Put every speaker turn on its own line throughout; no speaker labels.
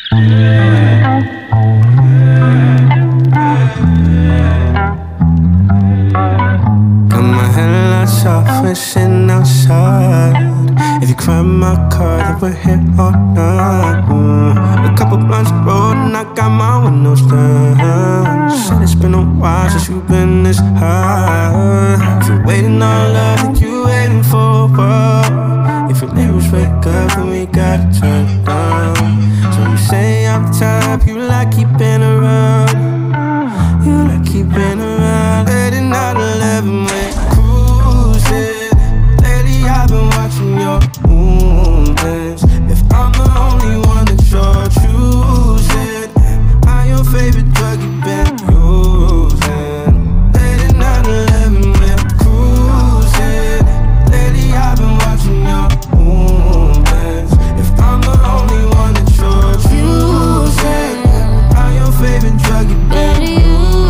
Got my headlights off, we're sitting outside. If you cry my car, then we're here all night. A couple blunts rolled and I got my windows down. Said it's been a while since you've been this high. If you're waiting on love, then you waiting for what? If your neighbors wake up, then we gotta turn it down. So you say I'm tired, you like keeping around. You like keeping around. Late at night, 11, we're cruising. Lately I've been watching your movements. If I'm the only one that you're choosing, am I your favorite drug you've been using? Late at night, 11, we're cruising. Lately I've been watching your movements. If I'm the only one that you're choosing, am I your favorite drug you've been using?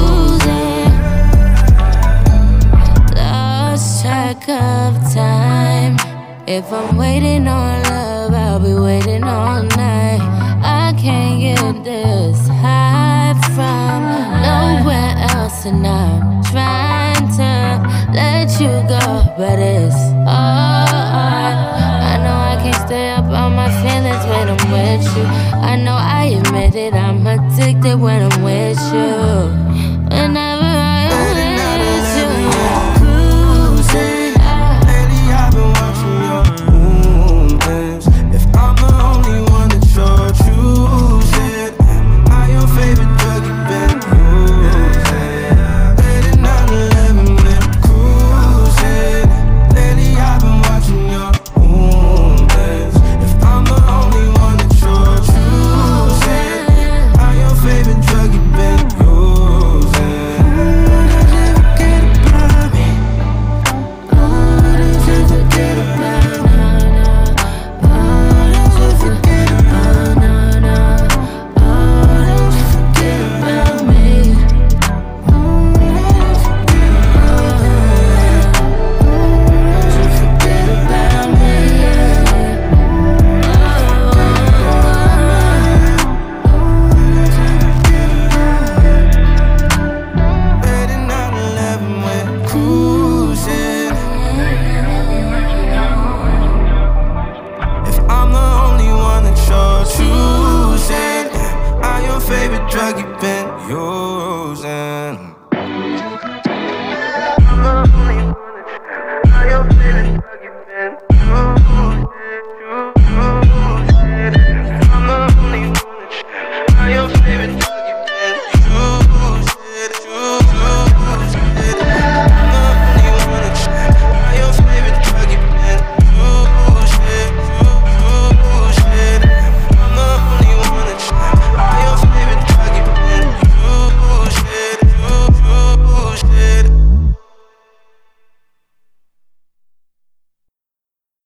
Lost track of time. If I'm waiting on love, I'll be waiting all night. I can't get this high from nowhere else, and I'm trying to let you go, but it's hard. I know I can't stay up on my feelings when I'm with you. I know I admit it, I'm addicted when I'm with you.